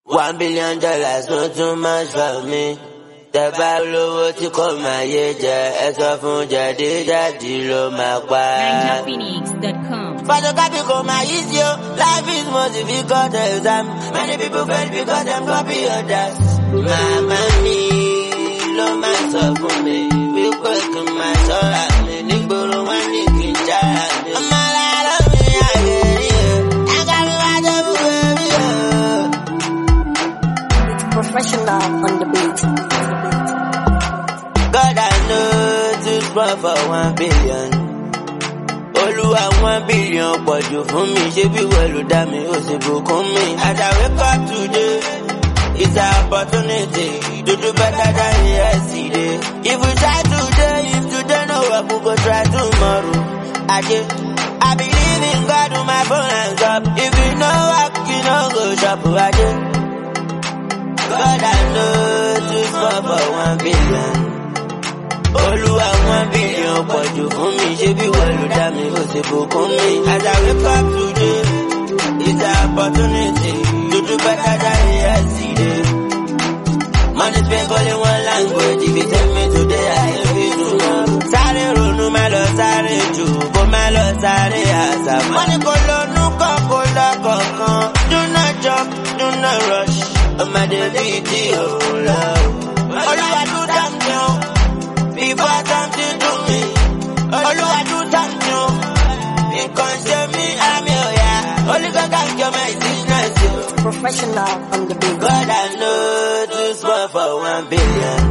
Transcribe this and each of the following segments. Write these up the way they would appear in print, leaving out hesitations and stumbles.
$1 billion, not too much for me. Tẹ́ bá lówó tí kò máa yé jẹ, ẹ sọ fún jẹ̀díjẹ̀dí ló máa pa. NinjaPhoenix.com. Photocopy kò máa yí sí o, life is most difficult exam. Many people fail because them copy others. Màmá mi ló máa sọ fún mi, wípé kí n máa ṣọ́ra mi, nígboro wọn ní kí n jára mi. Ọmọ aláàlọ́ mi àyè rí o, ẹ̀ka mi wá jẹ́ búburú mi o. Professional on the beat. God, I know this one for 1 billion. Olúwa 1 billion pọ̀jù fún mi, ṣé bí wọ́n ló dá mi, ó sì bùkún mi. As I wake up today, it's an opportunity to do better than yesterday. If we try today, if today no work, we go try tomorrow. I believe in God with my phone hands up. If you no work, you no go shop. God, I know this one for 1 billion. Olúwa 1 billion pọ̀jù fún mi, ṣé bí wọ́n ló dá mi, ó sì bùkún mi. As I wake up today, it's an opportunity to do better than yesterday. Money speak only one language, if you tell me today, I tell you tomorrow. Sáré ronú má lọ sáré jù, kó má lọ sáré àṣà. Money kò lónú kan kò lọ́kọ̀ọ̀kan, do not jump, do not rush. Ọmọdé bíi tí òun lọ. Olúwa do something before something do me. Olúwa do something. Nǹkan ṣe mí àmì ọ̀yà. Only God can cure my sickness. Professional on the beat. God, I know this one for 1 billion.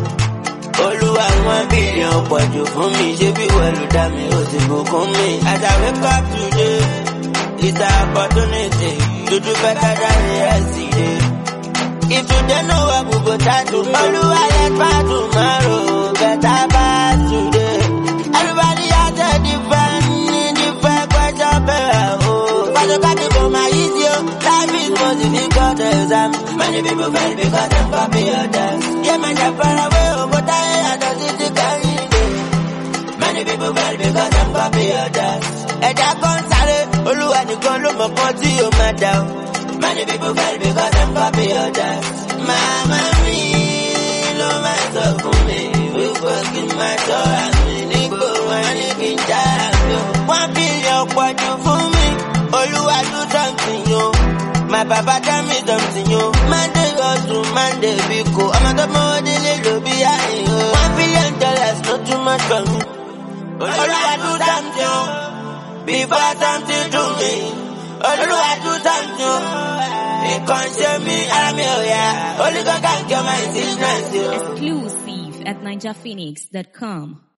Olúwa 1 billion pọ̀jù fún mi, ṣé bí wọ́n ló dá mi, ó sì bùkún mi. As I wake up today, it's an opportunity to do better than yesterday. If today no work, we go try tomorrow. Olúwa let by tomorrow, better by today. Everybody has a different question, Photocopy for my easy, life is most difficult exam. Many people fail because them copy others. Yeah, man, they're far away, but I don't see the kind. Many people fail because them copy others. Ẹ̀dá kan sáré, Olúwa nìkan ló mọ̀ kan tí ó máa dá o. Many people fail because them copy others. Màmá mi ló máa sọ fún mi, wípé kí n máa ṣọ́ra mi, nígboro wọn ní kí n jára mi o. 1 billion pọ̀jù fún mi, Olúwa do something yo. My papa tell me something yo. Monday hustle, Monday be cool. Ọmọ tó mọ délé ló bí àyè o. $1 billion not too much for me. Olúwa do something yo. Before something do me. Olúwa do something yo. Nǹkan ṣe mí àmì ọ̀yà. Only God can cure my sickness yo. Exclusive at NinjaPhoenix.com.